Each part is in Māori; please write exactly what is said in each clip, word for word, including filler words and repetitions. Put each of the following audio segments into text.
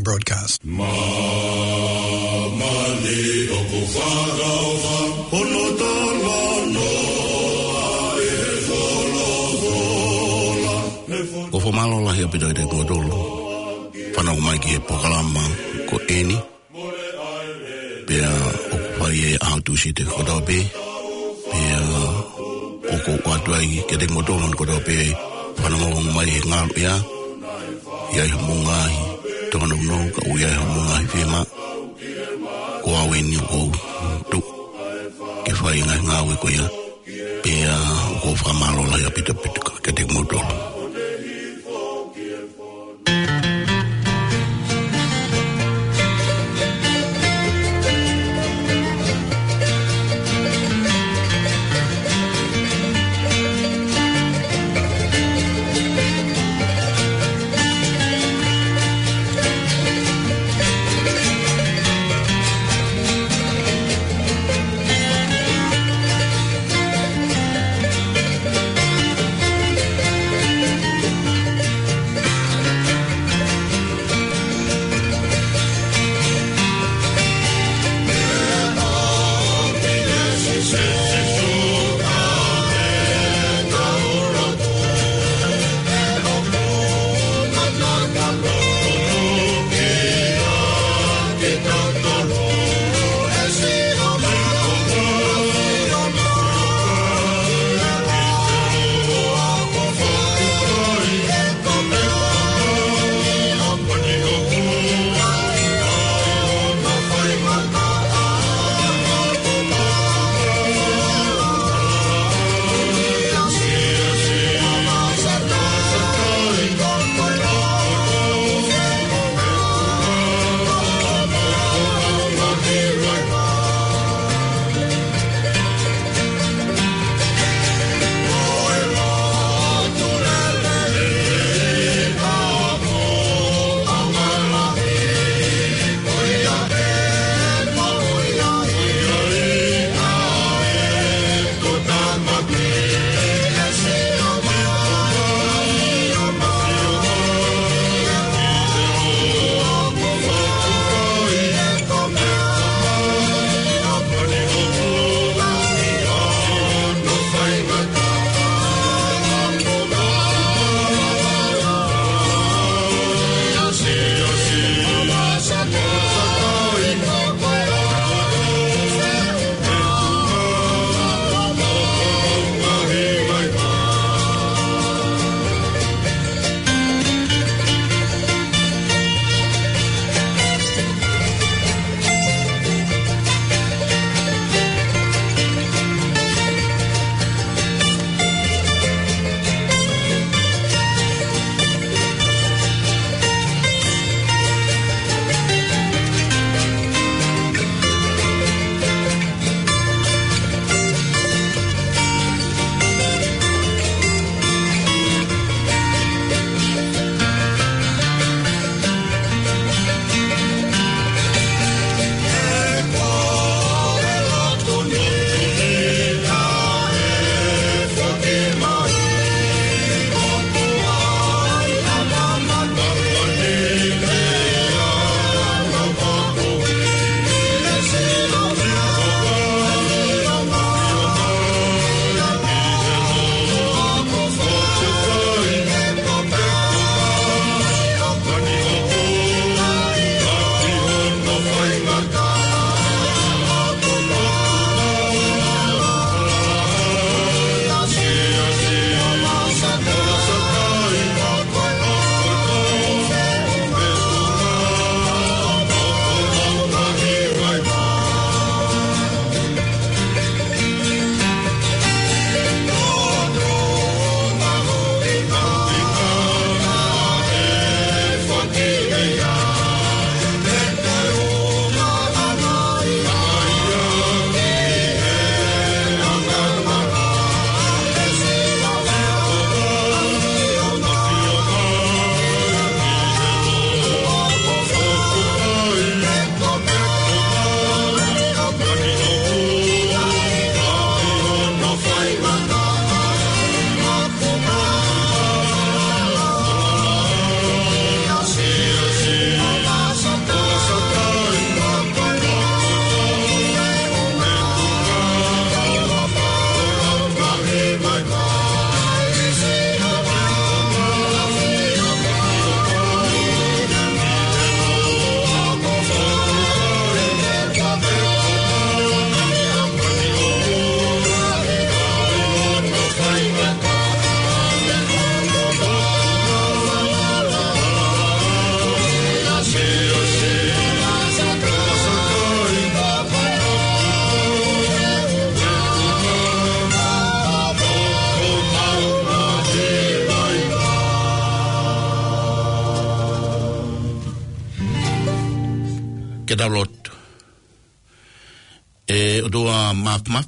broadcast. Ko fomalo la hia pidoi de godolo. Pana o mai ki e pokalama ko eni. Pea o kupai e ahatusi te kodope. Pea o ko watuai ke te godolo ni kodope. Pana o mai e ngalu ia. Ia i mungai. Tokana uno ka uia i mungai whima. Ko aweni o tu. Ke whai ngai ngawe ko ia. Pea o ko whamalo la hia pita pita ke te godolo. ke dalot. E o doa maf maf.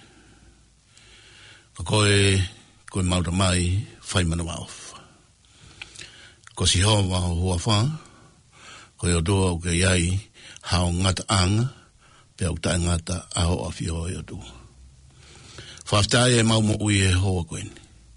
Koe koe mauta mai fai mana waof. Ko si hoa wa hoa wha. Koe o doa o ke iai hao ngata anga. Pea uta ngata aho a fio e o doa. Whaftai e mau mo ui e hoa koen.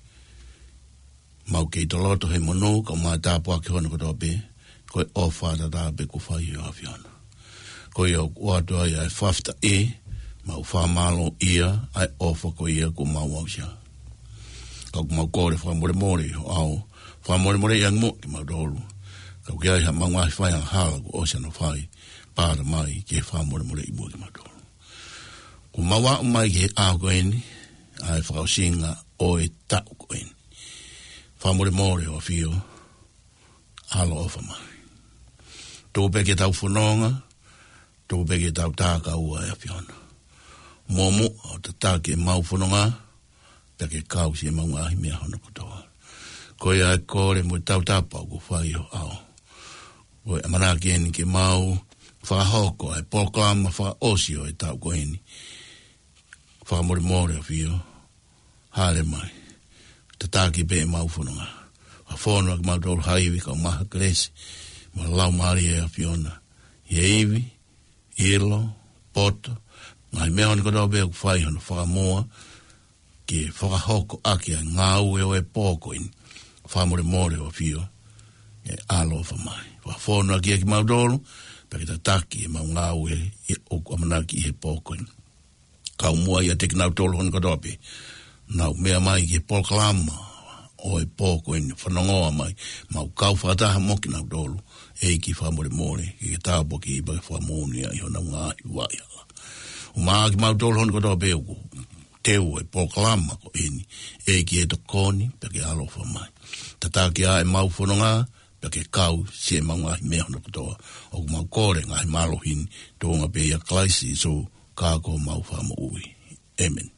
Mau kei toloto he mono ka maa tāpua ki hona kotoa be. Koe o whāta tā be ku whai o a fiona. Koe o watua i ai whafta e. Mau whamalo ia ai ofa ko ia ko mau au sia. Kau mau kore whamore more au. Whamore more iang mo ki mau dolu. Kau ki ai ha mau ngai whai ang hala ko osia no whai. Pāra mai ki whamore more i mo ki mau dolu. Ko mau au mai ki he au ko eni. Ai whakausinga o e tau ko eni. Whamore more o fio. Alo ofa mai. Tō peke tau whanonga. Tō peke tau tāka ua e a fiona. Momo o te tāke mau whanonga, peke kau si e mau ngahi mea hana kutoa. Koe ai kore mo tau tāpau ko whai o au. Koe amanaki eni ke mau whahoko ai poklama whaosio e tau ko eni. Whamore more o fio, hale mai. Te tāke pe e mau whanonga. Whafono ak mau tolu haiwi ka maha kresi, ma lau maari e a fiona. Ieiwi, ilo, poto, ngai mea honi koto bea kuwhai hana whakamoa ki whakahoko aki a ngā ue o e pōko in whamore more o fio e alo o whamai. Whawhono aki aki maudolu peke ta taki e mau ngā ue o kuamanaki i he pōko in. Kau mua i a teki nau tolu honi koto bea nau mea mai ki he pōkalama o e pōko in whanongoa mai mau kau whataha moki nau tolu e ki whamore more ki ke tāpo ki i bai whamonia i hona ngā i wai hala. O maa ki mau tolu honi kotoa peo ko teo e pokalama ko eni e ki e tokoni peke alofa mai. Tata ki a e mau whanonga peke kau si e mau ngahi mea honi kotoa o ku mau kore ngahi malohini tōnga pe ia klaisi so kako mau whama ui. Amen.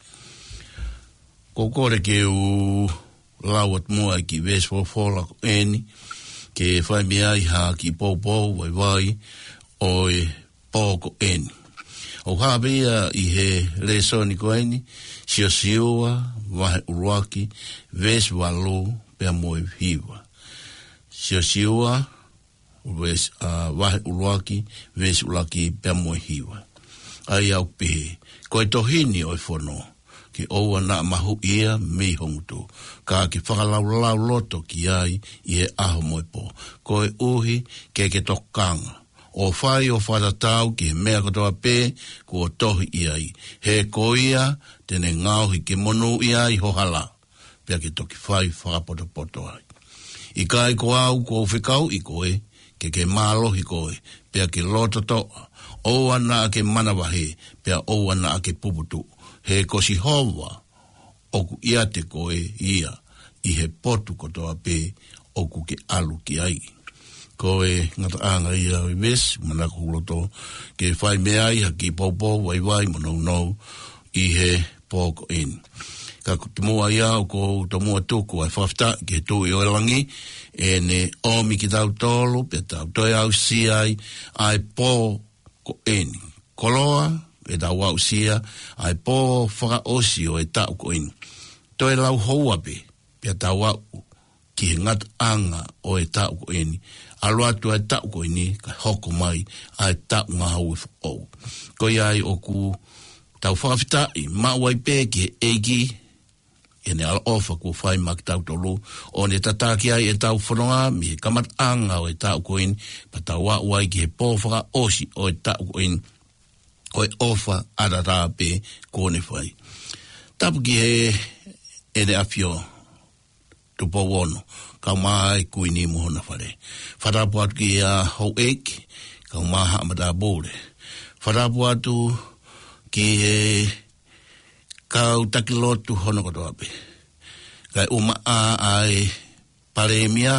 Ko kore ke u lawat mua ki vespo fola ko eni ke whai mea i ha ki pōpō vai vai o e pō ko eni. O habea i he lesoni koeni, sio sioa, wahe uruaki, ves walo, pea moe hiwa. Sio sioa, ves, uh, wahe uruaki, ves ulaki, pea moe hiwa. Ai au pehe, koe tohini oi whono, ki oua na mahu ia mei hongutu, ka ki whakalau lau loto ki ai i he aho moe po. Koe uhi, ke ke tokanga. O whai o whatatau ki he mea katoa pē, kua tohi iai. He koia, tene ngauhi ke monu iai hohala. Pea ki toki whai whakapoto poto ai. I kai ko au ko whikau i koe, ke ke mālohi koe, pea ki loto toa. O ana ke manawahe, pea o ana ke puputu. He kosi hoa, oku ia te koe ia, i he potu katoa pē, oku ke alu ki ai. Koe ngata anga ia i ves, manaka huloto, ke whai mea i haki pōpō, wai wai, monou nou, i he pōko in. Ka te mua ia o ko to mua tuku ai whafta, ke tū i oelangi, e ne omi ki tau tolu, pe tau toi au si ai, ai pōko in. Koloa, e tau au sia, ai pō whaka osi o e tau ko in. Toi lau houa pe, pe tau au, ki he ngata anga o e tau ko in. Alua tu ai tau ko ini, ka hoko mai, ai tau ngā hau e whakau. Ko iai o ku tau whakawhita i mawai pē ki he eigi, e ne ala ofa ku whai maki tau tolu, o ne tataki ai e tau whanonga, mi he kamat anga o e tau ko ini, pa tau wai ki he pōwhaka osi o e tau ko ini, ko e ofa arara pē kone whai. Tapu ki he e ne afio, tupo wono, ka mai kui ni mohona whare. Wharapu atu ki a hau eki, ka maha amata bōre. Wharapu atu ki e kau takilotu hono koto ape. Kai uma a ai paremia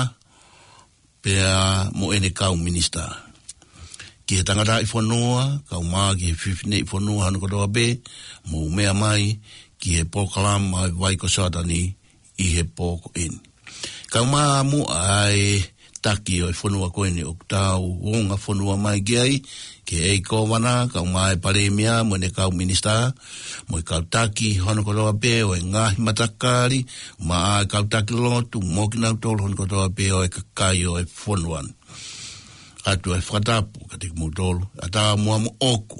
pea mo ene kau minista. Ki he tangata i whanua, kau maa ki he whiwhine i whanua hono koto ape, mo mea mai ki he pokalama ai waiko satani i he pōko eni. Kau maa mu ai taki o e whanua koene o tau onga whanua mai kiai, ke ei kōwana, kau mai pare mea, mo ne kau minista, mo e kau taki, hono koroa pe o e ngahi matakari, ma a kau taki lotu, mo ki nau tolu hono koroa pe o e kakai o e whanuan. Atu e whatapu, ka te mu tolu, a tā mua mo oku,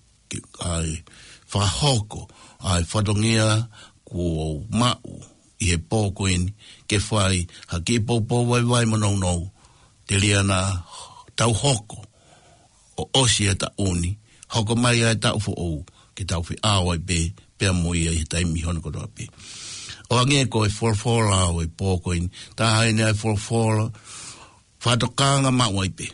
ai whahoko, ai whatongia ko mau, i he pōko ini, ke whai, ha ki pōpō wai wai manau nau, te liana tau hoko, o osi e ta uni, hoko mai ai tau fo ou, ke tau fi awai pe, pea moi ai taimi hono kotoa pe. O ange ko e wholwhola o e pōko ini, tā haine ai wholwhola, whatokanga mawai pe,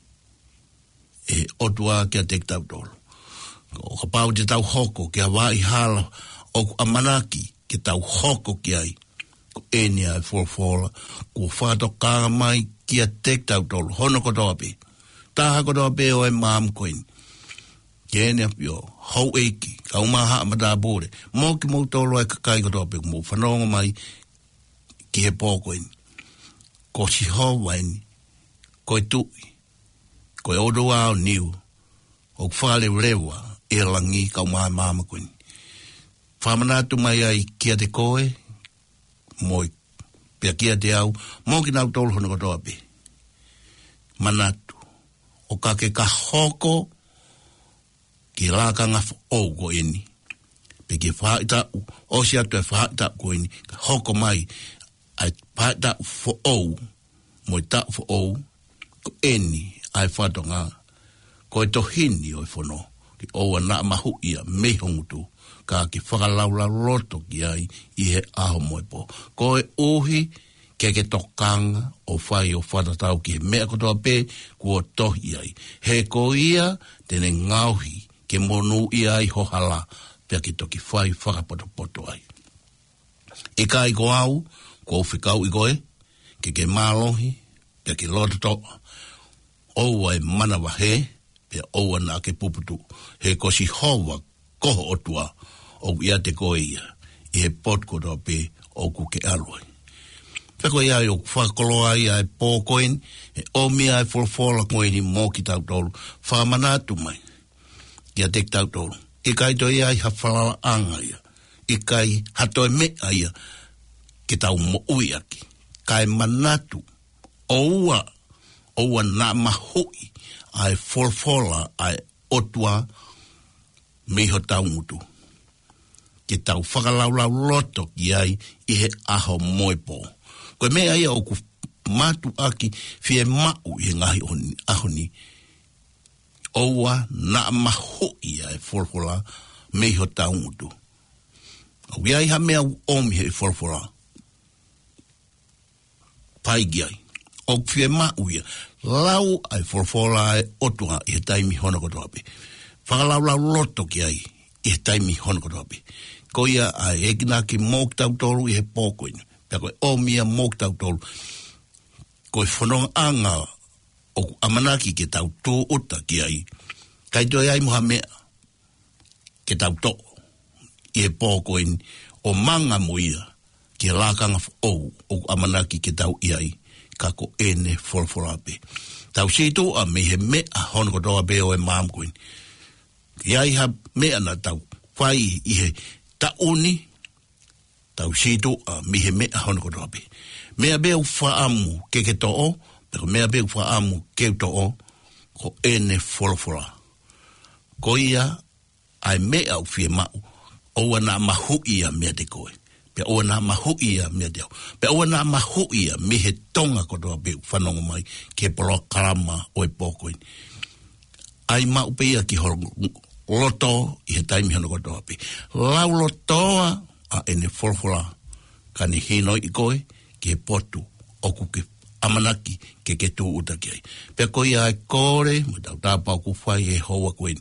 e otua kia tek tau tolo. O ka pau te tau hoko, kia wai hala, o amanaki, ke tau hoko ki ai, ko enia e wholwhola, ko whatokanga mai, kia tek tau tolo, hono kotoa pe. Taha kotoa pe o e maam koini. Kene apio, hau eiki, ka umaha amata bore. Mō ki mō tolo e kakai kotoa pe, mō whanonga mai, ki he pō koini. Ko si hau waini, ko e tui, ko e odo ao niu, o whale rewa, e langi ka umaha maama koini. Whamanatu mai ai kia te koe, mō i pia kia te au, mō ki nau tolo hono kotoa pe. Manatu. O ka ke ka hoko ki lākanga o ko ini. Pe ki whaita u, o si atu e whaita ko ini, ka hoko mai, ai whaita u fo ou, mo i ta fo ou, ko eni ai whatonga, ko e tohini o i whono, ki oua na mahu ia me hongutu, ka ki whakalaula roto ki ai i he aho mo i po. Ko e uhi, ke ke tokanga o whai o whatatau ki he mea kotoa pe kua tohi ai. He ko ia tene ngauhi ke monu ia ai hohala pia ki toki whai whakapoto ai. E kai ko au, ko whikau i koe, ke ke mālohi, pia ki loto oua e manawa he, pia oua nā ke puputu. He ko si hoa koho otua o ia te koe ia, i he pot kotoa pe o ku ke aloi. Peko ia i o whakoloa ia e pōkoin, e omia e wholwhola koini mō ki tau tolu, whamanatu mai, ia tek tau tolu. I kai to ia i hawhalala anga ia, i kai hatoe mea ia, ki tau mo uiaki, kai manatu, oua, oua nā mahui, ai wholwhola, ai otua, miho tau mutu. Ki tau whakalaulau loto ki ai, i he aho moipo. Koe mea ia o ku matu aki fie mau i ngahi ahoni. Oua na maho ia e wholwhola meho taungutu. Au iai ha mea omi he wholwhola. Paigi ai. O fie mau ia. Lau ai wholwhola e otua i he taimi hono kotoa pe. Whakalau lau loto ki ai i he taimi hono kotoa pe. Ko ia ai egina ki mōk tau tolu i he pōkoina. Pea koe o mia mōk tau tolu. Koe whanonga anga o amanaki ke tau tō ota ki ai. Kai toi ai moha mea ke tau tō. I e pōkoin o manga mo ia ke lākanga o o amanaki ke tau i ai. Ka ko ene wholwholape. Tau sito a me he mea hono kotoa pe o e māmkoin. I ai ha mea na tau whai i he tauni tau sito a mihe mea hono kotoa pe. Mea beu whaamu ke ke to'o, pero mea beu whaamu ke to'o, ko ene wholwhola. Ko ia, ai mea u fie mau, oua nā mahu ia mea te koe. Pe oua nā mahu ia mea te au. Pe oua nā mahu ia mihe tonga kotoa pe whanonga mai, ke polo karama o e pōkoin. Ai mau pe ia ki horo loto i he taimi hono kotoa pe. Lau lotoa, a ene wholwhola ka ni hino i koe ke potu o kuke amanaki ke ke tū uta ki ai. Pea koe ai kore, mo tau tāpau ku whai e hoa koe.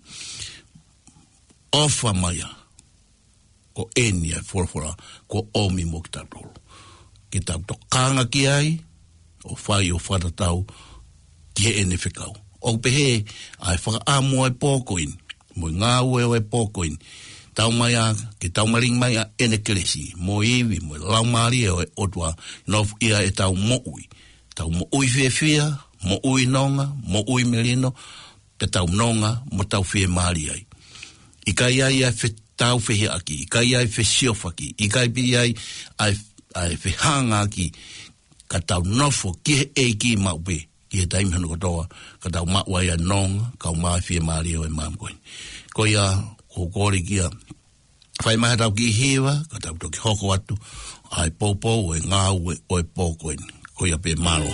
Ofa maia, ko eni ai wholwhola, ko omi mo ki tau tolu. Ke tau tokanga ki ai, o whai o whatatau, ki he ene whikau. O pehe, ai whakaamu ai pōkoin, mo ngā ue o ai pōkoin, tau mai a, ke tau maring mai a ene keresi, mo iwi, mo lau maari e o e otua, no ia e tau moui, tau mo ui whiawhia, mo ui nonga, mo ui melino, pe tau nonga, mo tau whie maari ai. I kai ai ai whi tau whihi aki, i kai ai whi siofaki, i kai pi ai ai, ai whi hanga aki, ka tau nofo ki e ki maupe, ki he taimi hanu katoa, ka tau mauai a nonga, ka u maa whie maari o e maamkoe. Ko ia, ko kore kia, whai maha tau ki hewa, ka tau toki hoko atu, ai popo o e ngā ue o e pōkoeni, ko ia pe maro.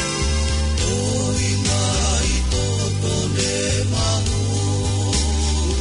Oi mai toto ne mahu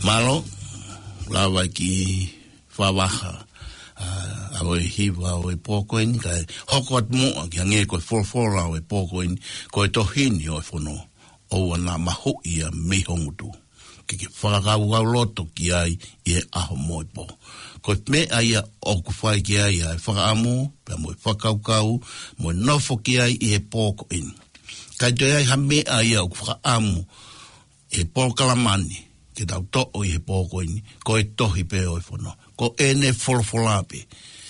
Malo, lawa ki whawaha. Uh, awe hiwa awe pōkoini, kai hokot mua ki ange koe wholwhola awe pōkoini, koe tohini oe whono, oua nā maho ia mehongutu. Ke ke whakakau au loto ki ai i e aho moe po. Koe mea ia o ku whai ki ai ai whakaamu, pia moe whakaukau, moe nofo ki ai i e pōkoini. Kai toi ai ha mea ia o ku whakaamu, e pōkalamani, ke tau to'o i e pōkoini, koe tohi pe oe whono. Ko ene wholwholape.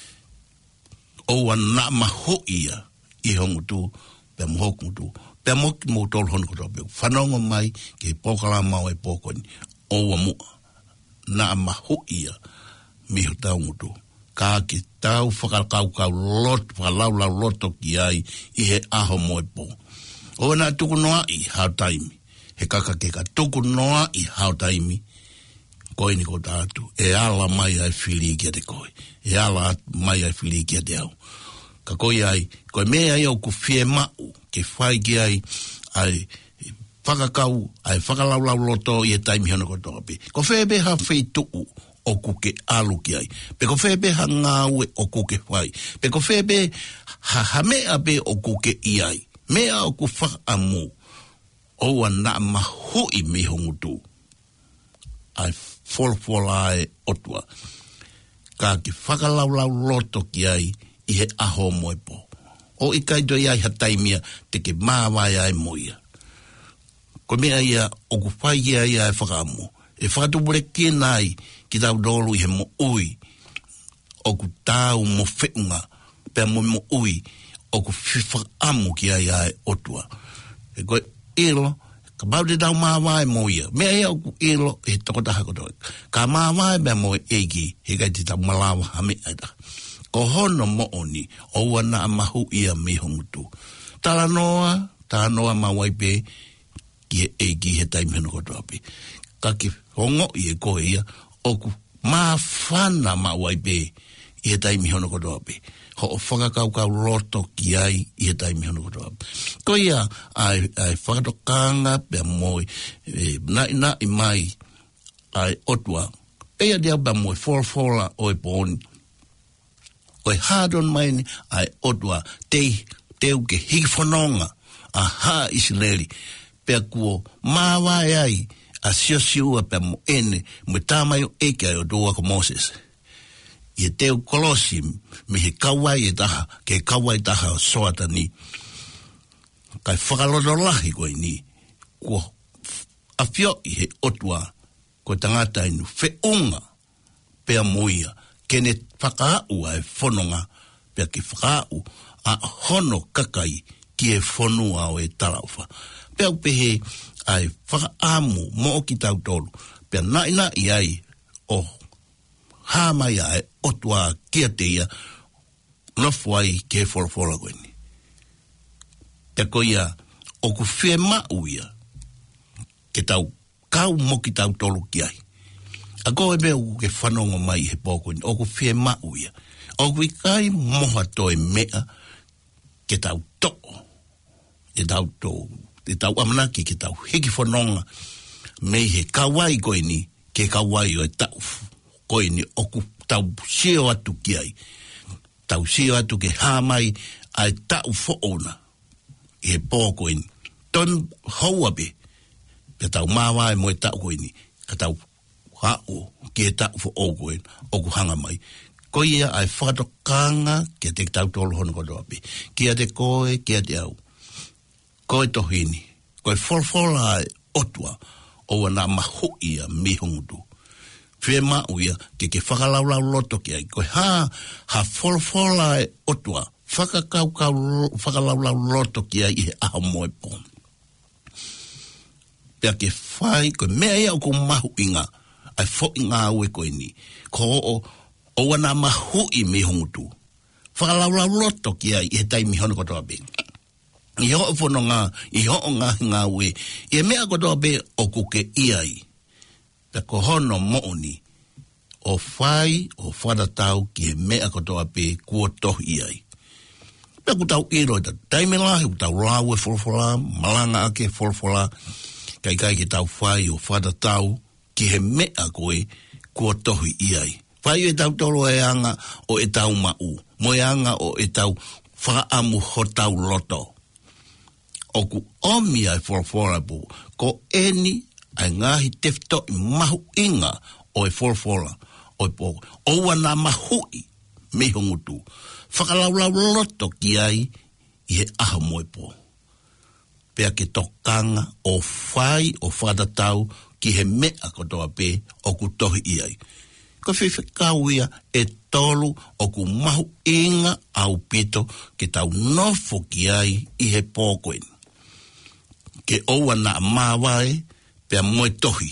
Oua nā maho ia i hongutu, pe mohokungutu. Pe moki mo tolu hono koto pe. Whanongo mai ke pokala mau e pōkoni. Oua mua. Nā maho ia miho taungutu. Ka ke tau whakalakaukau lot, whakalaulau loto ki ai i he aho moe pō. Oua nā tuku noa i hao taimi. He kakakeka tuku noa i hao taimi. Koe ni ko tātu, e ala mai ai whili kia te koe. E ala mai ai whili kia te au. Ka koe ai, koe mea ai au ku whie mau, ke whai ki ai, ai whakakau, ai whakalaulau loto i e taimi hono kotoa pe. Ko whebeha whei tuu o ku ke alu ki ai. Pe ko whebeha ngāue o ku ke whai. Pe ko whebe ha, ha mea pe o ku ke i ai. Mea o ku whakamu, oua nā mahui me hongutu. Ai wholwhola e otua. Ka ki whakalaulau loto ki ai i he aho moe po. O i kaito i ai hataimia te ke māwai ai moia. Ko mea ia o ku whai ki ai ai whakamu. E whakatupure ki nai ki tau dolu i he mo ui. O ku tau mo whiunga. Pea mo mo ui. O ku whakamu ki ai ai otua. E koe ilo. Ka maute tau māwai mo ia. Mea ia o ku ilo e tokotaha kotoa. Ka māwai mea mo e egi he kai te tau malawa hame aita. Ko hono mo oni o wana mahu ia me hongutu. Tala noa, tala noa mawai pe ki he egi he taimi hono kotoa pe. Ka ki hongo i e koe ia o ku mawhana mawai pe i he taimi hono kotoa pe. Ho o whakakaukau roto ki ai i he taimi hono kotoa. Ko ia, ai, ai whakatokanga pia moi, e, nai nai mai, ai otua, pea dea pia moi wholwhola o e pōni. Ko e hādon mai ni, ai otua, te, teu ke hiki whanonga, a hā Isileli, pia kuo māwai ai, a sio siua pia mo ene, mo tāmai o eke ai o doa ko Moses. I teo kolosi me he kawai e taha, ke kawai taha o soata ni. Kai whakalodo lahi koe ni, ko awhio i he otua, ko tangata inu whiunga pea moia, kene whakaau ai whanonga, pea ke whakaau a hono kakai ki e whanua o e talauwha. Pea upehe ai whakaamu mo o ki tau tolu, pea naina i ai o hāmai ai otua kia te ia nofwai ke wholwhola koe ni. Te ko ia o ku whea mau ia ke tau kau mo ki tau tolu ki ai. A koe mea u ke whanonga mai he pōkoe ni o ku whea mau ia. O ku i kai moha toi mea ke tau toko. Ke tau tō, ke tau amanaki ke tau hiki whanonga mei he kawai koe ni ke kawai o e tau koe ni oku tau sio atu ki ai. Tau sio atu ke hāmai ai tau whoona i he pō koe ni. Ton haua be, pe tau māwai mo e tau koe ni, ka tau hao ki e tau who koe oku hanga mai. Koe ia ai whakatokanga ki te tau tolu hono kotoa be. Kia te koe, kia te au. Koe tohini, koe wholwhola ai otua o wana mahu ia mi hongutu. Whea mau ia, ke ke whakalaulau loto ki ai. Koe ha, ha wholwhola e otua, whakakaukau, whakalaulau loto ki ai i he aho moe pō. Pea ke whai, koe mea ia o ko mahu inga, ai fo inga au e koe ni. Ko o, o wana mahu i me hongutu. Whakalaulau loto ki ai i he taimi hono kotoa be. I ho o whono ngā, i ho o ngā ngā ue, i he mea kotoa be o kuke i ai. Pea ko hono mooni o whai o wharatau ki he mea kotoa pe kua tohi ai. Pea ku tau iro i ta taime lahi, ku tau rāu e wholwhola, malanga ake wholwhola, kai kai ki tau whai o wharatau ki he mea koe kua tohi iai. Whai e tau tolo e anga o e tau mau, mo e anga o e tau whaamu ho tau loto. O ku omi ai forforabu, ko eni ai ngahi tefto i mahu inga o e forfora, o e poko. Oua na mahui me hongutu. Whakalaulau loto ki ai i he aha mo e po. Pea ke tokanga o whai o whatatau ki he mea kotoa pe o ku tohi iai. Ko whiwhikau ia e tolu o ku mahu inga au pito ke tau nofo ki ai i he pōkoeni. Ke oua na mawai pea moe tohi.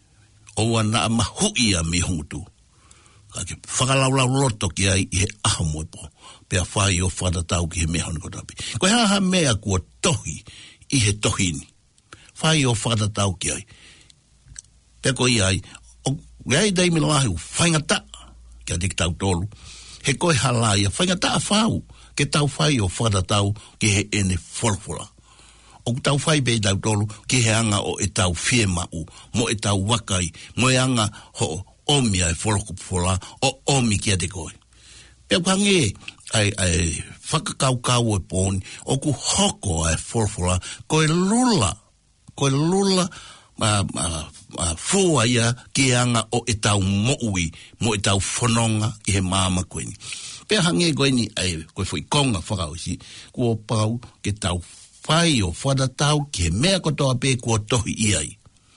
Oua na mahui a mi hungutu. Ka ke whakalaulau loto ki ai i he aha moe po. Pea whai o whatatau ki he mea honi kotoa pe. Ko he aha mea kua tohi i he tohini. Whai o whatatau ki ai. Pea ko i ai, o gai dai mino ahi u whaingata, kia te tau tolu, he koe halaia, whaingata a whau, ke tau whai o whatatau ki he ene wholwhora. O ku tau whai bei tau tolu, ki he anga o e tau whie mau, mo e tau wakai, mo e anga ho omi ai wholokupwhora, o omi kia te koe. Pea kuhange, ai, ai, whakakaukau e pōni, o ku hoko ai wholwhora, koe lula, koe lula, ma, ma, Uh, fua ia ki anga o e tau moui, mo e tau whanonga i he māma koeni. Pea hange koeni ai koe fui konga whakausi, kua pau ke tau whai o whatatau ki he mea kotoa pe kua tohi iai.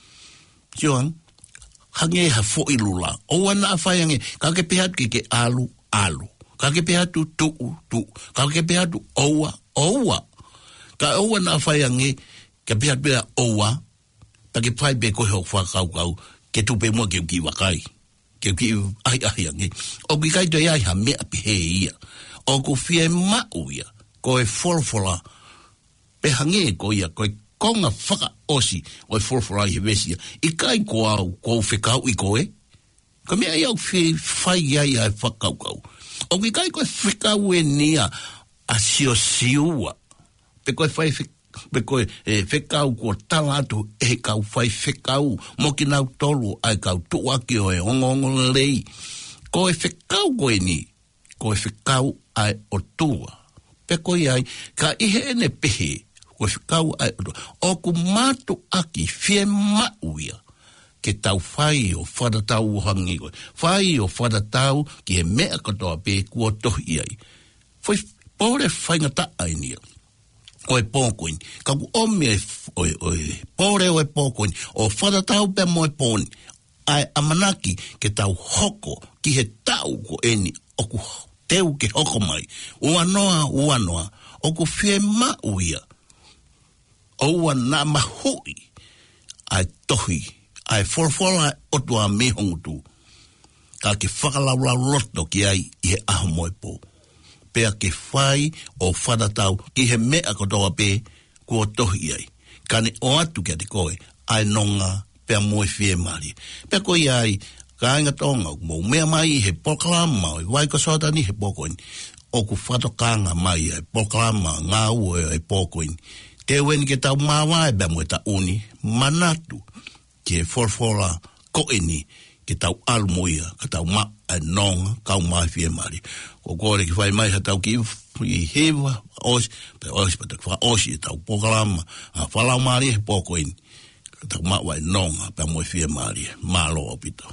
Sioang, hange ha fui lula. Oua na whai hange, ka ke pehatu ki ke alu, alu. Ka ke pehatu tuu, tuu. Ka ke pehatu oua, oua. Ka oua na whai hange, ka pehatu pea oua, Pake pai be koe ho whakau kau, ke tupe mua ke uki wakai. Ke uki ai ai ange. O ki kai toi ai ha mea pihe ia. O ku fie mau ia, koe wholwhora. Pe hange ko ia, koe konga whaka osi, o e wholwhora i he wesia. I kai ko au, ko whekau i koe. Ko mea iau fie whai ai ai whakau kau. O ki kai koe whekau e nia, a sio siua. Pe koe whai whekau. Pe koe e whekau kua talatu e kau whai whekau mo ki nau tolu ai kau tuaki o e ongongo lei. Ko e whekau koe ni, ko e whekau ai o tua. Pe koe ai, ka ihe ene pehe, ko e whekau ai o tua. O ku matu aki whie mauia ke tau whai o whatatau hangi koe. Whai o whatatau ki he mea katoa pe kua tohi ai. Whai pore whaingata ai nia. O e pōkoini. Ka ku omi e, o e, o e, pōre o e pōkoini. O whatatau pe mo e pōni. Ai amanaki ke tau hoko ki he tau ko eni. O ku teu ke hoko mai. Ua noa, ua noa. O ku whie mau ia. O ua na mahui. Ai tohi. Ai wholwhora o tua me hongutu. Ka ke whakalaulau loto ki ai i he aho mo e pō. Pea ke whai o whanatau ki he mea kotoa pe kua tohi ai. Kane o atu kia te koe, ai nonga pea moe whie mari. Pea koe ai, ka inga tonga, mo mea mai he poklama, i waiko sotani he pokoini. O ku whatokanga mai ai poklama, ngā ue ai pokoini. Te weni ke tau mawai pea moe ta uni, manatu, ki he wholwhora koeni, ke tau almoia, ka tau ma ai nonga, kau mai whie mari. O kore ki whai mai ha tau ki i hewa, osi, pe osi pa tak wha osi e tau pokalama, a whalau mari he pokoini, ka tau ma wai nonga, pe moi whie mari, malo o pito.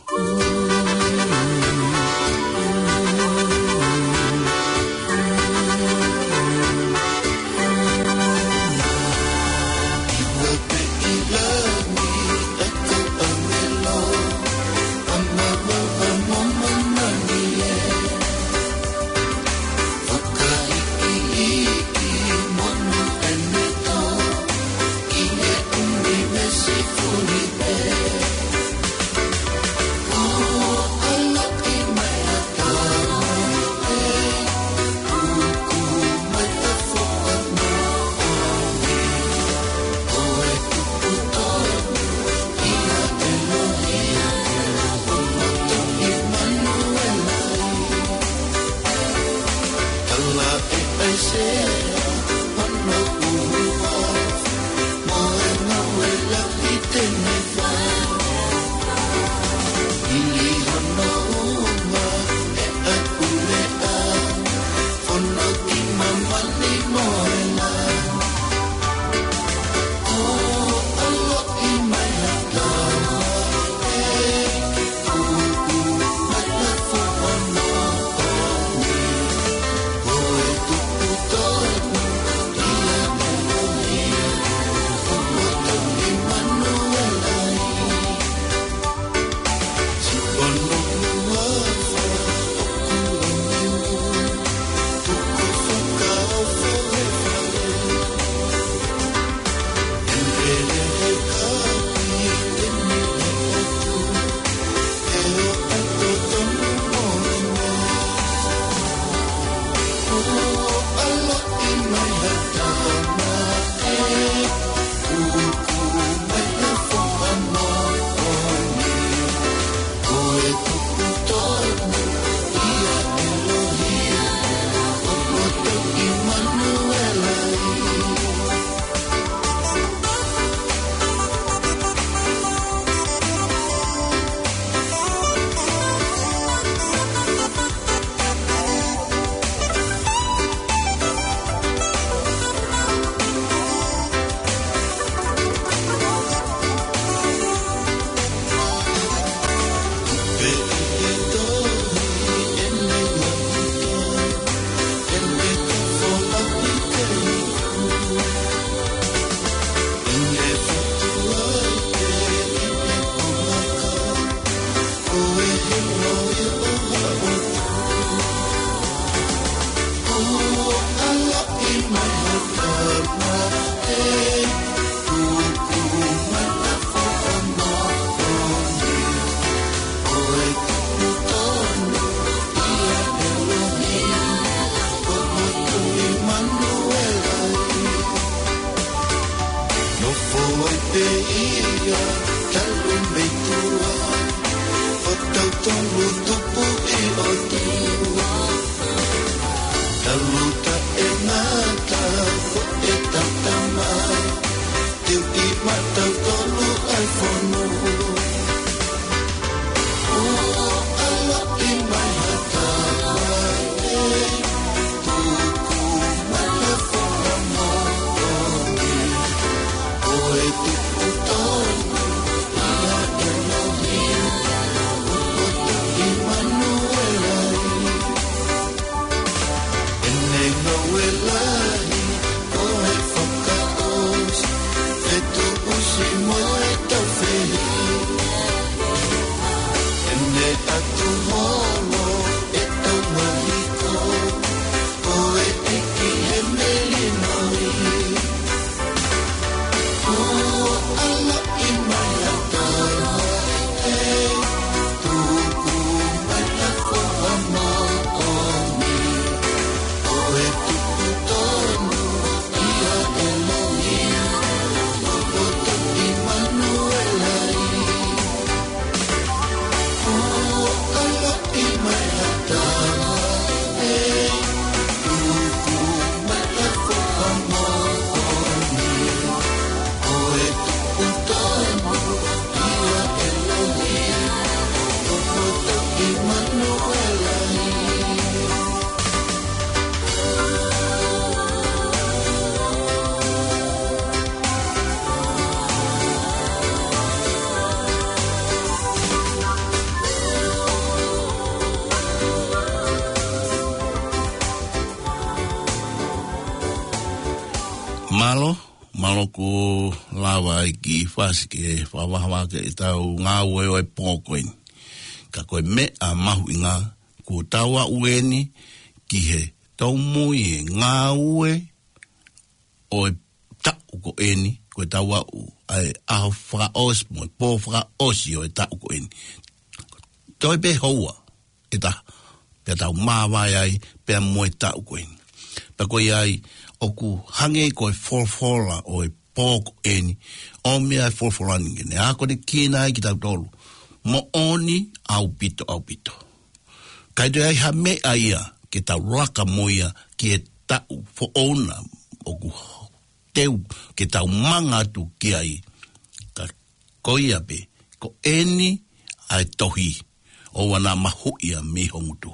Malo, malo ko lawa ki fasike fawawa ke tau ngā ue pōkoin. Ka koe me a mahu i ngā ko tawa ueni ki he tau mui e ngā ue o e tau ko eni ko tawa u ai aho whaka os mo e pō whaka osi o e tau ko eni. Toi pe hoa e ta pe tau māwai ai pe mo e tau ko eni. Pa koe ai oku hange koe forfola o e pōko eni, o mea e forfola ningene. Ako ne kina ai ki tau tolu. Mo oni au pito au pito. Kai te ai ha me aia ke tau raka moia ki e tau fo ona oku teu ke tau manga tu ki ai. Ka koia pe, ko eni ai tohi o wana mahuia me hongutu.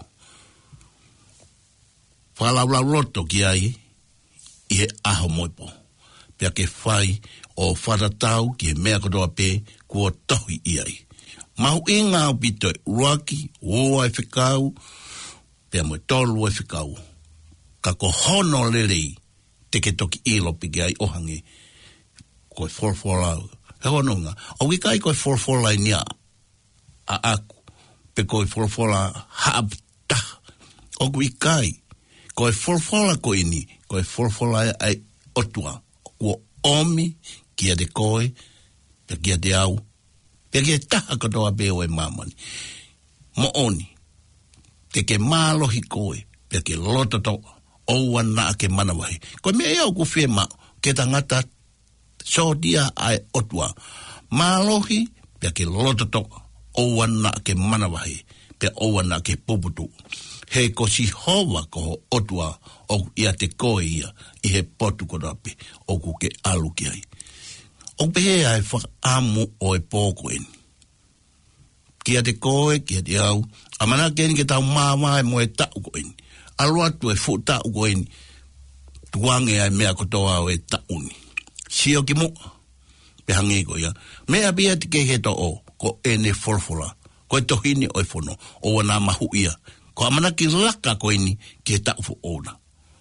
Whalaula roto ki ai, i he aho moipo. Pea ke whai o wharatau ki he mea kotoa pe kua tohi i ai. Mahu i ngā pito ruaki, o ai whikau, pea mo tolu ai whikau. Ka ko hono lelei te ke toki ilo piki ai ohange. Koe forfola. He hononga. O wikai koe forfola i nia a aku. Pe koe forfola haapta. O wikai. Koe forfola ko ini. Koe forfola ai otua. Ua omi kia de koe. Pe kia de au. Pe kia taha katoa beo e mamani. Mo oni. Te ke mālohi koe. Pe ke loto toa. Oua na ke manawahi. Koe mea iau ku whie mao. Ke tangata sodia ai otua. Mālohi. Pe ke loto toa. Oua na ke manawahi. Pe oua na ke puputu. He ko si hova ko otua o ia te koe ia i he potu ko rape o ku ke alu ki ai. O pehe ai whakaamu o e pōko eni. Kia te koe, kia te au, a mana keni ke tau māwai mo e tau ko eni. Alu atu e fu tau ko eni, tuange ai mea kotoa o e tau ni. Sio ki mo, pe hange ko ia. Mea bia te ke he to o, ko ene forfola. Ko e tohini o e whono. O wana mahu ia. Ko amana ki laka ko ini ki he taufu ona.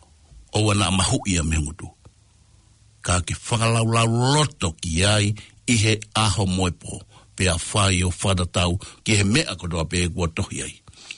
O wana mahu ia me ngutu. Ka ki whakalaulau loto ki ai i he aho moepo. Pe a whai o whadatau ki he mea kotoa pe e kua tohi ai.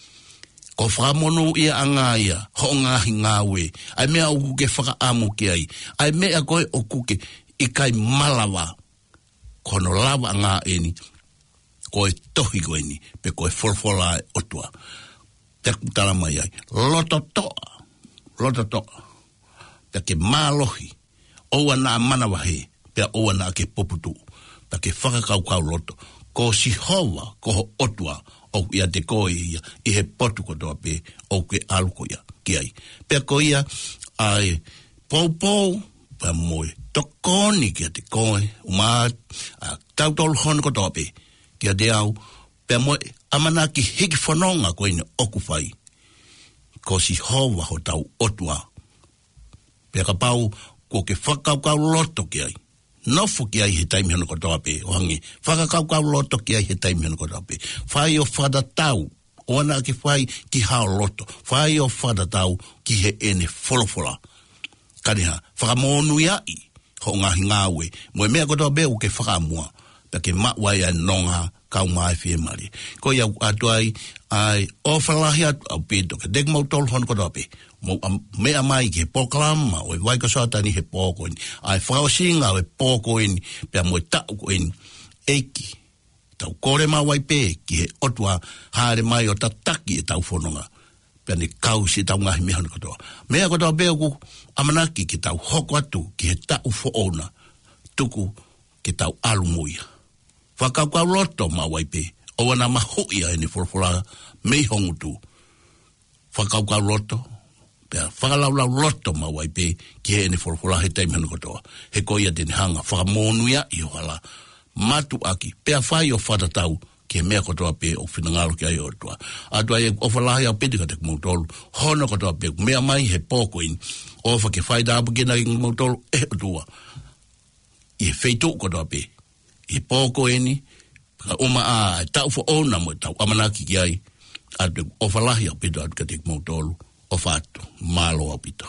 Ko whamono ia anga ia, ho ngahi ngāwe. Ai mea o kuke whakaamu ki ai. Ai mea koe o kuke i kai malawa. Kono lava ngā eni. Ko e tohi koe ni. Pe ko e wholwhola e otua. Te kutara mai ai. Loto toa. Loto toa. Pe ke mālohi. Oua nā manawahe. Pe oua nā ke poputu. Pe ke whakakaukau loto. Ko si hoa, ko ho otua. O ia te koe ia. I he potu kotoa pe. O ke aluko ia. Ki ai. Pe ko ia. Ai. Pou pou. Pa moe. Tokoni kia te koe. Uma. Tau tolu hono kotoa pe. Kia te au. Pe moe. Amana ki hiki whanonga koe ni oku whai. Ko si hoa ho tau otua. Pe ka pau. Ko ke whakaukau loto ki ai. Nofu ki ai he taimi hono kotoa pe. O hangi. Whakaukau loto ki ai he taimi hono kotoa pe. Whai o whadatau. O ana ki whai ki hao loto. Whai o whadatau ki he ene wholofola. Kaniha. Whakamonu iai. Ho ngahi ngāwe. Moe mea kotoa pe o ke whakamua. Pe ke mawai a nonga. Kau mai fie mari. Ko ia atu ai. Ai. O whalahi atu au pito. Ke dek mau tolu hono kotoa pe. Mea mai ki he pokalama, o e waika soatani he pōko ini. Ai whakaosinga o e pōko ini, pia mo e tau ko ini. Eiki, tau kore ma wai pē, ki he otua haere mai o tataki e tau whanonga. Pia ni kausi tau ngahi mehana katoa. Mea katoa pēo ku amanaki ki tau hoko atu, ki he tau whaona, tuku ki tau alumuia. Whakaukau loto ma wai pē, o wana mahuia e ni whorofora mei hongutu. Whakaukau loto, pea whakalaulau loto ma wai pe ki he ene whorofora he taimi hana kotoa. He koia tene hanga whakamonuia i hoala matu aki. Pea whai o whatatau ki he mea kotoa pe o whinangaro ki ai o toa. Atua e o whalahi au peti ka te kumautolu. Hono kotoa pe mea mai he pōko in. O wha ke whai dāpu kena ki kumautolu e o tua. I he wheitu kotoa pe. I he pōko eni. Ka uma a tau wha ona mo tau amanaki ki ai. Atua o whalahi au peti ka te kumautolu. O fato, malo ao pito.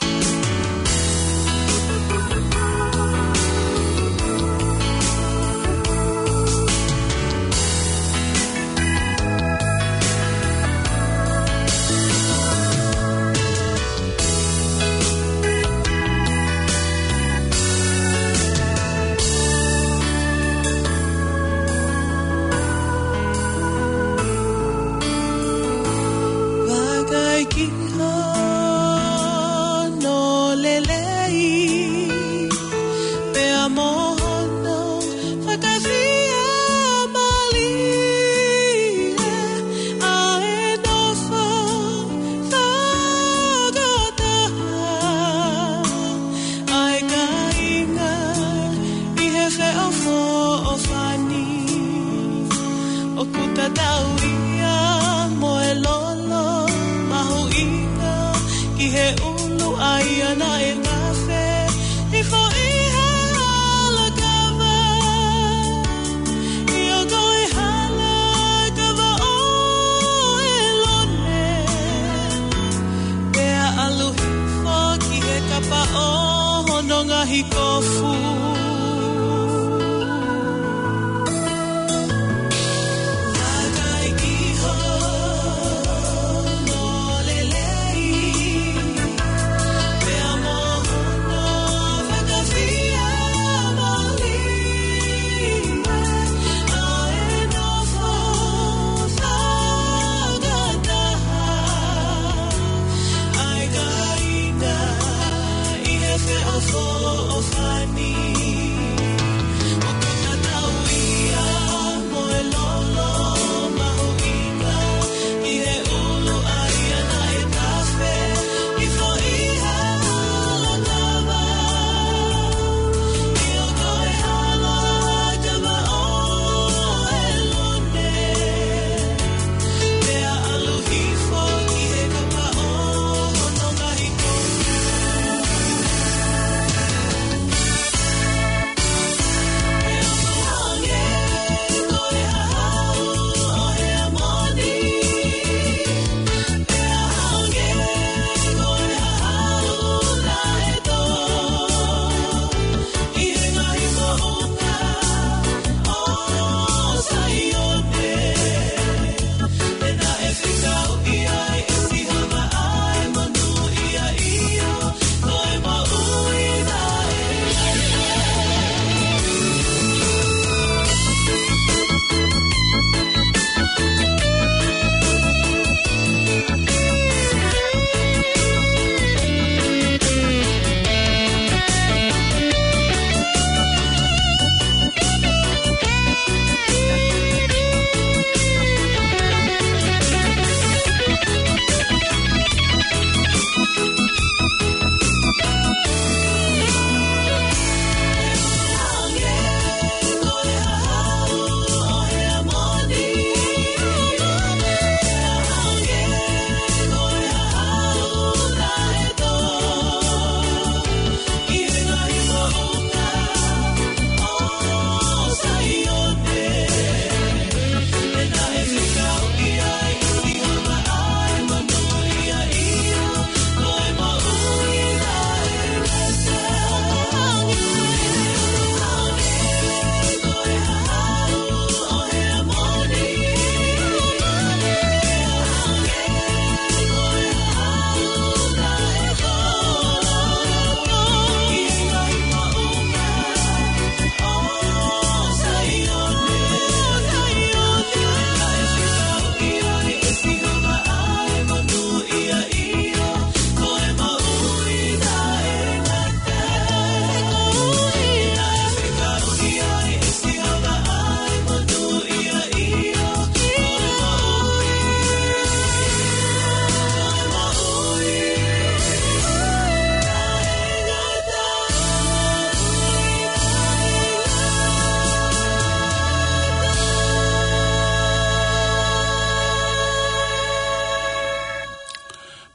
Of all of I need.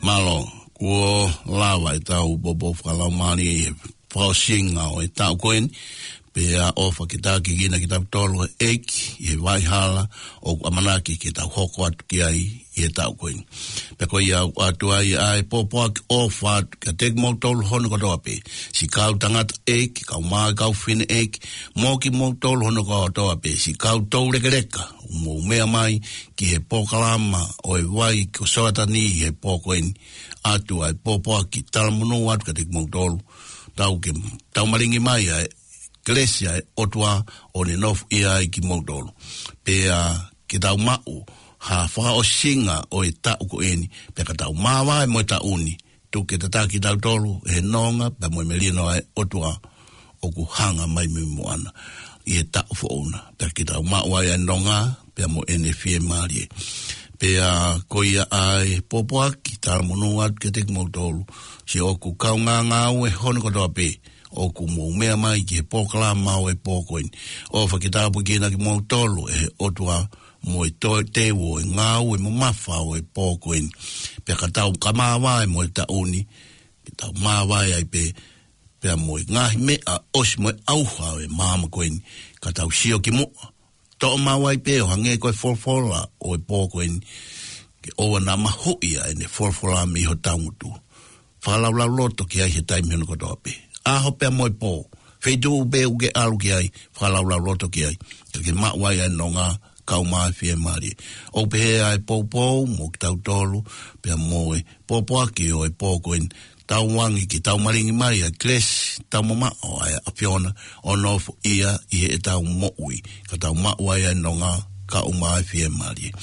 malo ko lava e tau bobo whakalamani e whaosinga o e tau koen pe a ofa ki tā ki gina ki tau tolu e eki e waihala o amanaki ki tau hoko atu ki ai i e tau koen. Pe ko ia atu ai ai popoa ki ofa ka tek mo tolu hono ko toa pe. Si kau tangata eki, kau maa kau fine eki, mo ki mo tolu hono ko toa pe. Si kau tau reka reka, mo mea mai ki he pokalama o e wai ko soata ni he pokoen atu ai popoa ki talamunu atu ka tek mo tolu. Tau ke, tau maringi mai ai Glesia otua o ne nofu ia i ki Moldolu. Pe a uh, ki tau mau ha wha o singa o e tau ko eni. Pe ka tau mawa e mo e tau uni. Tu ke tata ki tau tolu e nonga pe mo e melino ai otua o ku hanga mai mi moana. I e tau fo ona. Pe ki tau mau ai e nonga pe mo ene fie marie. Pe a uh, ko ia ai popoa ki tau monua ke te ki Moldolu. Si o ku kau ngā ngā ue hono kotoa pe. O ku mo mea mai ki he pōkala mau e pōkoin. O whakitapu ki ena ki mō tolu e otua mo e toi tewo e ngāu e mo mawhau e pōkoin. Pea ka tau ka māwai mo e tauni, ki tau māwai ai pe, pea mo e ngahi mea osi mo e auha e māma koin. Ka tau sio ki mo, to māwai pe o hange koe forfola o e pōkoin. Ki oa nā mahoia e ne forfola mi ho taungutu. Whalau lau loto ki ai he taimi hono kotoa pe. Aho pea moi pō. Whei tū be uke alu ki ai, whalau lau roto ki ai. Ka maa wai ai no ngā kau maa fie maari. O pehe ai pō pō, mo ki tau tolu, pea moe pō pōaki o e pō koin. Tau wangi ki tau maringi mai ai kles, tau mama o ai a piona, o nofu ia i he e tau moui. Ka tau maa wai ai no ngā kau maa fie maari.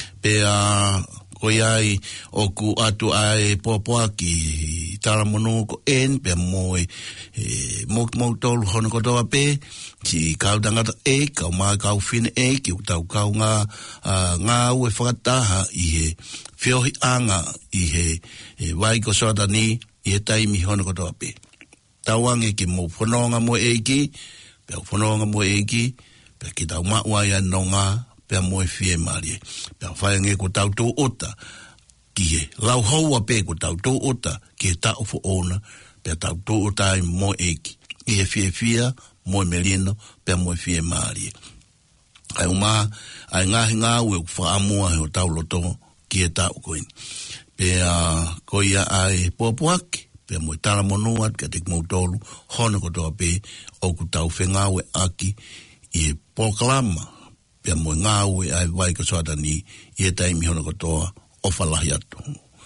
Pea koi ai o ku atu ai popoa ki tala monu ko en pe moe e, mo mo tolu hono ko toa pe si kau tangata e kau mai kau fine e ki utau kau ngā uh, ngā ue whakataha i he whiohi anga i he e, wai ko soata ni i he taimi hono ko toa pe tauange ki mo whanonga mo e ki pe whanonga mo e ki pe ki tau mauai anō ngā pea moe fie marie. Pea whaenge ko tau tō ota ki he lau haua pe ko tau tō ota ki he tau fo ona pea tau tō ota ai moe eki. I he fie fia moe melino pea moe fie marie. Ai uma ai ngahi ngā ue ku whaamua he o tau loto ki he tau koin. Pea koia ai popoaki pea moe tala monuat ka tek mau tolu hono ko toa pe o ku tau whenga ue aki i he pokalama pea mo ngā ue ai wai ka soata ni i e taimi hono katoa o whalahi atu.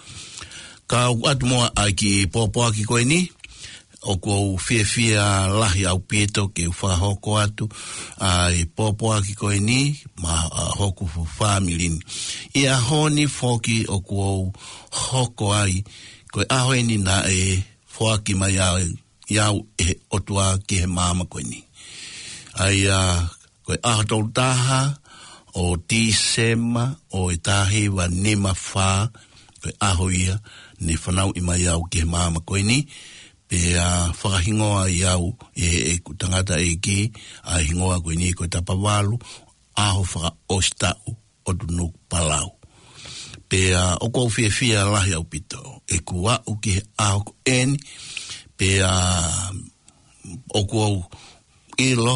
Ka atu moa ai ki pōpōa ki koe ni, o ko fia fia lahi au pieto ke whahoko atu, ai pōpōa ki koe ni, ma uh, hoku fu whamilini. I a honi whoki o ko hoko ai, koe ahoe ni na e whoaki mai au, iau e otua ki he māma koe ni. Ai a uh, koe aho tau taha o Disema o e tahi wa nema wha koe aho ia ne whanau i mai au ki he māma koe ni pe a uh, whakahingoa i au e, e ku tangata e ki a hingoa koe ni koe tapawalu aho whaka ostau o tunu palau pe a uh, o kou fia fia lahi au pito e ku au ki he aho ko eni pe a uh, o kou ilo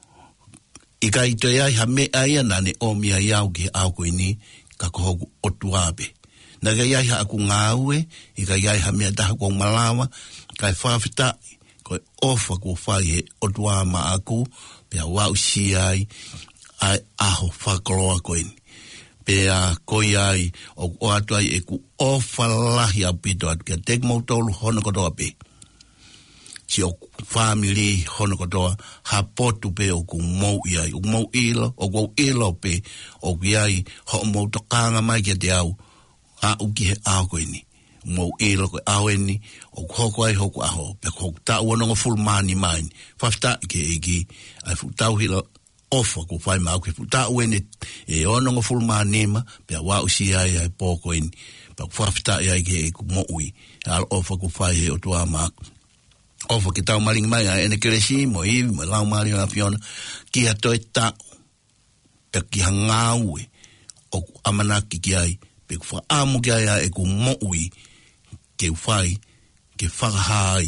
I ka ito iai ha me aia nane o mia iau ki au koe ni ka kohoku o tuabe. Na ka iai ha aku ngāue, I ka iai ha mea taha kong malawa, ka e whawhita, koe ofa ko whai he o tuama aku, pia wau si ai, ai aho whakoloa koe ni. Pia koe ai, o o atu ai e ku ofa lahi au pito atu, kia tek mau tolu hono kotoa pe. Si o family hono kotoa ha potu pe o ku mou iai o mou ilo o ku ilo pe o ku iai ho mou tokanga mai kia te au a uki he au koe ni mou ilo koe au eni o ku hoko ai hoku aho pe hoku ta uanonga full mani mai whafta ke eki ai fu tau hila ofa ku whai mau ke fu ta uene e ononga full mani ma pe a wau si ai ai pōko eni pe whafta iai ke eku mou i al ofa ku whai he o tua maku Ofa ki tau maringi mai a ene keresi, mo iwi, mo lau mari o apiona, ki ha toi tau, pe ki ha ngāue, o ku amanaki ki ai, pe ku wha amu ki ai a e ku moui, ke whai, ke whakahai,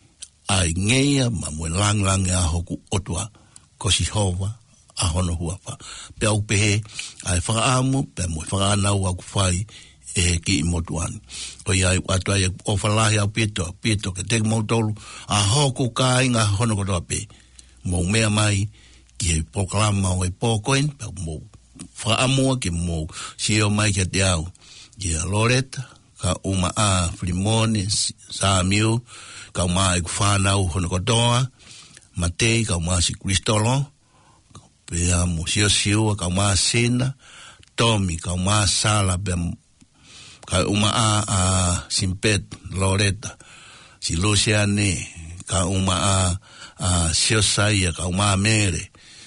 ai ngeia ma mwe lang lang a hoku otua, ko si hova, a hono huapa. Pe au pehe, ai whakaamu, pe mwe whakaanau aku whai, e ki i motuani. O iai watu ai o whalahi au pieto, pieto ke te mautolu, a hoku ka inga hono kotoa pe. Mo mea mai, ki he pokalama o e pōkoin, pe mo whaamua ki mo sio mai ke te au. Ki a Loretta, ka uma a Frimone, Samiu, ka uma e kuwhanau hono kotoa, Matei, ka uma si Kristolo, pe a mo sio sio, ka uma Sena, Tommy, ka uma Sala, pe ka uma a, a Simpet, Loretta, si Luciane, ka uma a, a Siosaia, ka uma a Mere,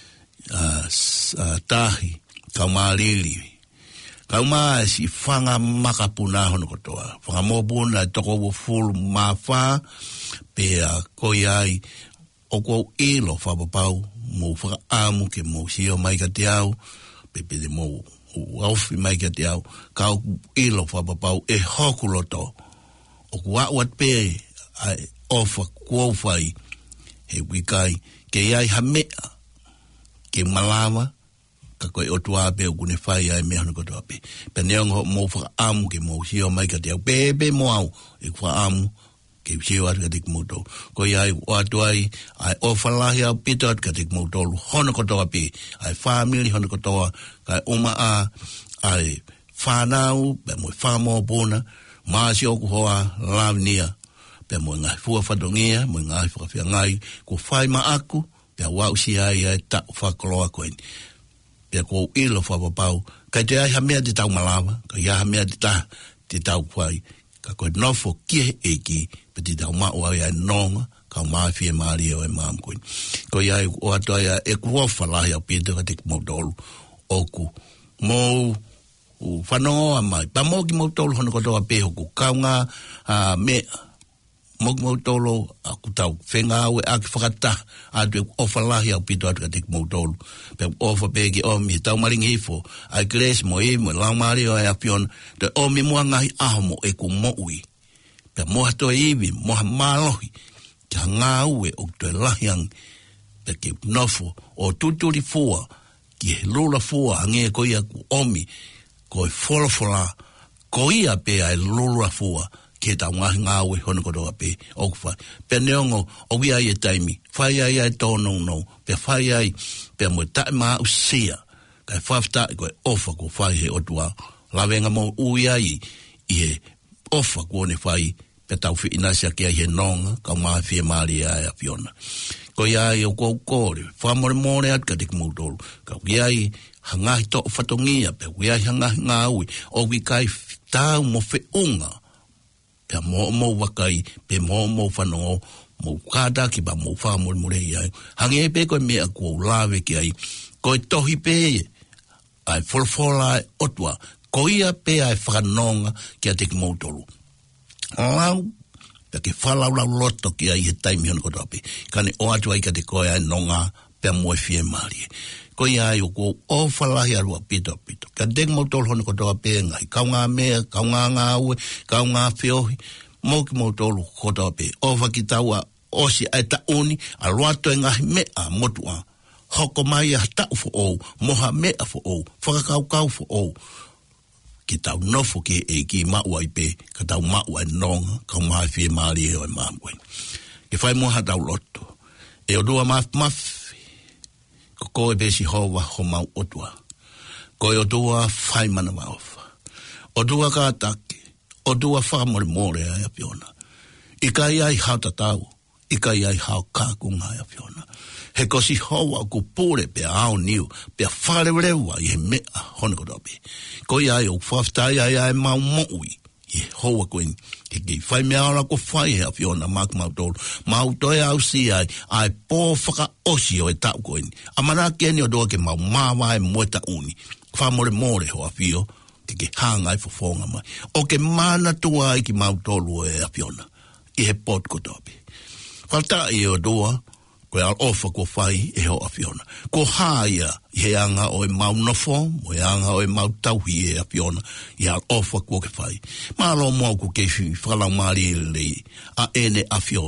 a, a Tahi, ka uma a Lili, ka uma a si whanga makapuna hono kotoa, whanga mōpuna toko wo fulu mawha, pe a koi ai, o kou ilo whapapau, mō whaka amu ke mō sio mai ka te au, pe pe de mō aufi mai ka te au, ka o ilo whapapau e hoku loto. O kua wat pe ai ofa kuofai he wikai ke iai hamea ke malawa ka koe otua pe o kune whai ai mea hana kotoa pe. Pe neongo mō whaka amu ke mō sio mai ka te au. Pe pe mō au e kua amu ke sio atu ka te kumoto. Ko iai watu ai ai ofa lahi au pito atu ka te kumoto hana kotoa pe. Ai whamili hana kotoa kai uma a ai whanau pe mo whamau pōna maasi oku hoa lavnia pe mo ngai fua whadongia mo ngai whakawhia ngai ko whai ma aku pe wau si ai ai ta whakoloa koen pe ko ilo whapapau kai te ai hamea te tau malawa kai ia hamea te ta te tau whai ka koe nofo kie eki pe te tau maua ai nonga ka maa fie maari o e maam koen ko iai o ato ai e kua whalahi au pita ka te kumautolu oku mo u whanonga mai. Pa mo ki mautolo hono kotoa peho ku kaunga uh, me mo ki mautolo a kutau whenga au e aki whakata a tu e ofalahi au pito atu ka te mautolo. Pe ofa pe ki omi tau maringi hifo ai Grace mo i mo lau maari o e apiona te omi mua ngahi aho mo e ku mo ui. Pe moha to iwi moha malohi ki ngā ue o tu e lahiang pe ki nofo o tuturi fua ki he lula fua hange ko ia ku omi ko e wholofola, ko ia pe ai lula fua, ke ta ngahi ngāwe hono kotoa pe, o kuwhai. Pe neongo, o wia i e taimi, whai ai ai tōnau no, pe whai ai, pe mo tae maa usia, kai whafta i koe ofa ko whai he otua, lawenga mo ui ai, i he ofa ko ne whai, pe tau whi inasia kia he nonga, ka maa whie maari ai a Fiona. Ko ia i o kou kore, whamore more at ka te kumutoru, ka wia i hangahi to whatongia, pe wia i hangahi ngā ui, o wikai tau mo whiunga, pe mo mo wakai, pe mo mo whanongo, mo kāta ki pa mo whamore more i ai. Hange e pe koe mea kua lawe ki ai, koe tohi pe ai wholwhola ai otua, ko ia pe ai whanonga ki a te kumutoru. Lau, pe ke whalaulau loto ki ai he taimi hono kotoa pe. Kane o atu ai ka te koe ai nonga pe moe fie maari. Ko ia ai o ko o whalahi arua pito pito. Ka deng mautolo hono kotoa pe ngai. Kaunga mea, kaunga ngā ue, kaunga whiohi. Mauki mautolo kotoa pe. O whakitaua osi ai ta uni, a roato e ngahi mea motua. Hoko mai a tau fo ou, moha mea fo ou, whakakau kau fo ou. Ki tau nofo ke e ki maua i pe, ka tau maua e nonga, ka maha fie maari e o e maamkoen. Ke whai moha tau loto. E o dua maf maf, ko koe besi hoa ho mau otua. Ko e o dua whai mana maofa. O dua ka atake, o dua whamore more ai a Fiona. I ka iai hao tatau, i ka iai hao kākunga ai a Fiona. He kosi hoa ku pūre pe ao niu, pe whare rewa i he mea hono kotope. Ko iai o whaftai ai ai mau moui, i he hoa koen, ke ki whai mea ora ko whai he a Fiona mak mau tolu. Mau toi au si ai, ai pō whaka osi o e tau koen. Amana keni o doa ke mau mawa e moeta uni. Whamore more ho a Fio, ke ke hanga ai fofonga mai. O ke mana tua ai ki mau tolu e a Fiona, i he pot kotope. Whalta i o doa, Ko al ofa ko fai e ho afiona. Ko haia he anga o e mau nofo, mo e anga o e mau tauhi e afiona, i al ofa ko ke fai. Ma lo mo ko ke fi whalau maari le a ene afio.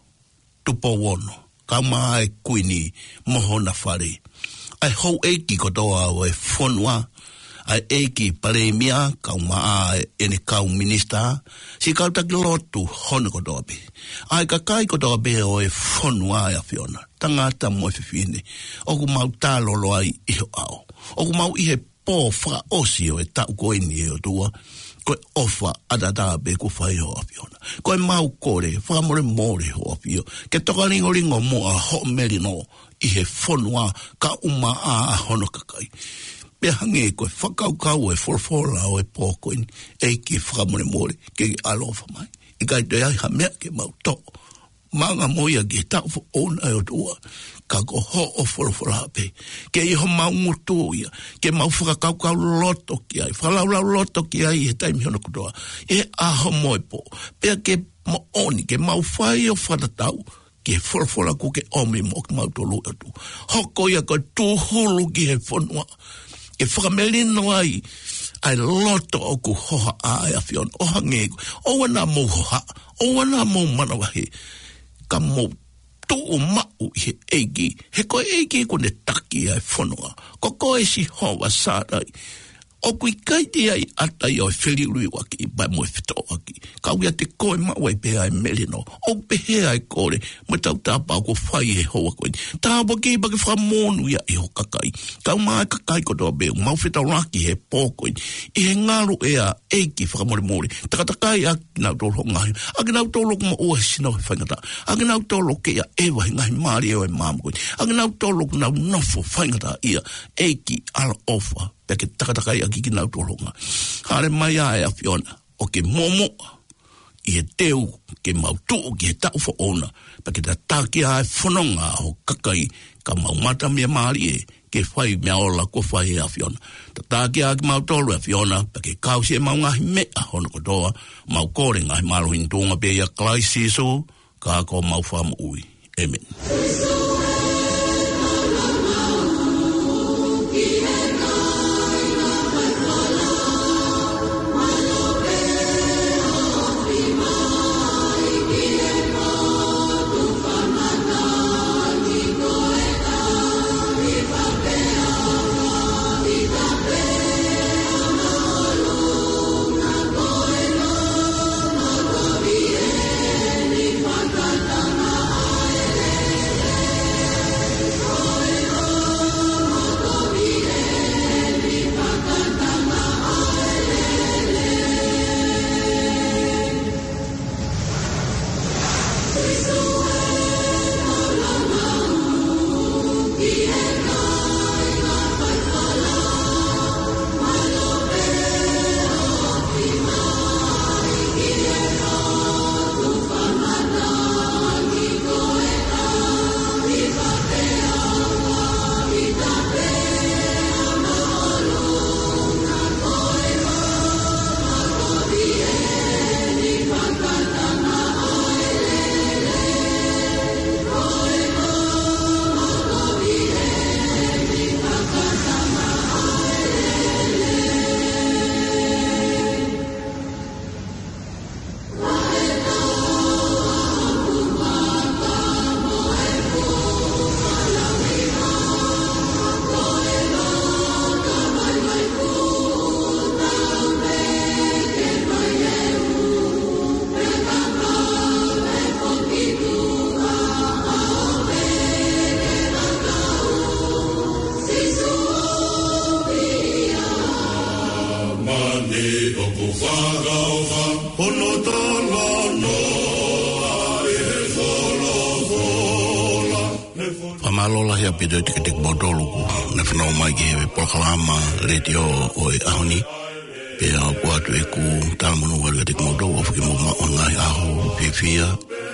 Tupo wono, ka maa e kuini moho na whare. Ai hou eiki ko toa o e whonua, ai eiki pare mia kau maa ene kau minista, si kau taki lotu hone ko toa pe. Ai ka kai ko toa pe o e whonua e afiona, tangata mo e whiwhine, oku mau tālolo ai iho ao, oku mau ihe pō wha osi o e tau ko eni e o tua, ko e ofa atata pe ko whai ho afiona, ko e mau kore, whamore more ho afio, ke toka ringo ringo mo a ho meri no, ihe whonua ka uma a hono kakai. Pe hange koe whakaukau e whorwhora o e pōkoini, e ki whakamore more, ke alofa mai. I kai te ai ha mea ke mau tō. Manga moia ki tau fo ona e o tua, ka ko ho o whorwhora pe. Ke i ho mau ngutu ia, ke mau whakaukau loto ki ai, whalaulau loto ki ai e taimi hono kutoa. E aho moe po, pe ke mo oni, ke mau whai o whatatau, ke whorwhora ko ke omi mo ke mau tolu e tu. Hoko ia ko tūhulu ki he whonua. Ke whakamelino ai, ai loto o ku hoha a e awhiona, o hangego, o wana mou hoha, o wana mou manawahe, ka mou tuu mau i he eiki, he koe eiki ko ne taki ai whonua, ko koe si hoa sārai, o kui kaiti ai atai o e whirirui waki, bai moe whito waki, ka uia te koe mau ai pe ai melino, o pehe ai kore, mo tau tāpau ko whai e hoa koe, tāpau ki baki whamonu ia i ho kakai, kau mai kakai ko toa beo, mau whitau raki he pōkoe, i he ngaru ea eiki whakamore more, takatakai a kinau tolo ngahi, a kinau tolo kuma ua sinau he whaingata, a kinau tolo ke ia ewa he ngahi maari eo e māmu koe, a kinau tolo kunau nofo whaingata ia, eiki ala ofa, ke takatakai a kiki nau tolonga. Hare mai a e awhiona, o ke momo, i he teu, ke mau tuu, ki he tau fo ona, pa ke ta tāki a e whanonga o kakai, ka mau mata mea maari e, ke whai mea ola ko whai e awhiona. Ta tāki a ki mau tolu e awhiona, pa ke kausi e mau ngahi mea hono kotoa, mau kore ngahi marohin tōnga pe ia klai siso, ka ko mau whamu ui. Amen. Pamalola hea pido te ketek modolu ku ne whanau mai ki hewe pokalama radio o e ahoni pea ku atu e ku tāmunu waru ketek modolu o whaki mo o ngai aho whiwhia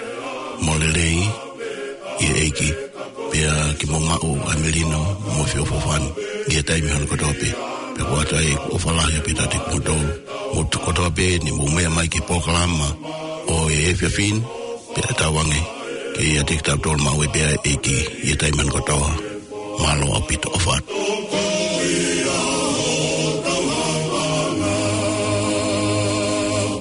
molelei i e eiki pea ki mo mao a melino mo whio whawhani i e taimi hana kotope pea ku atu e o whalahi pido te modolu mo tu kotope ni mo mea mai ki pokalama o e e whiwhin pea tawange Pe ia te kitau tol mawe pia eki, ia taiman kotoa, malo apito ofat.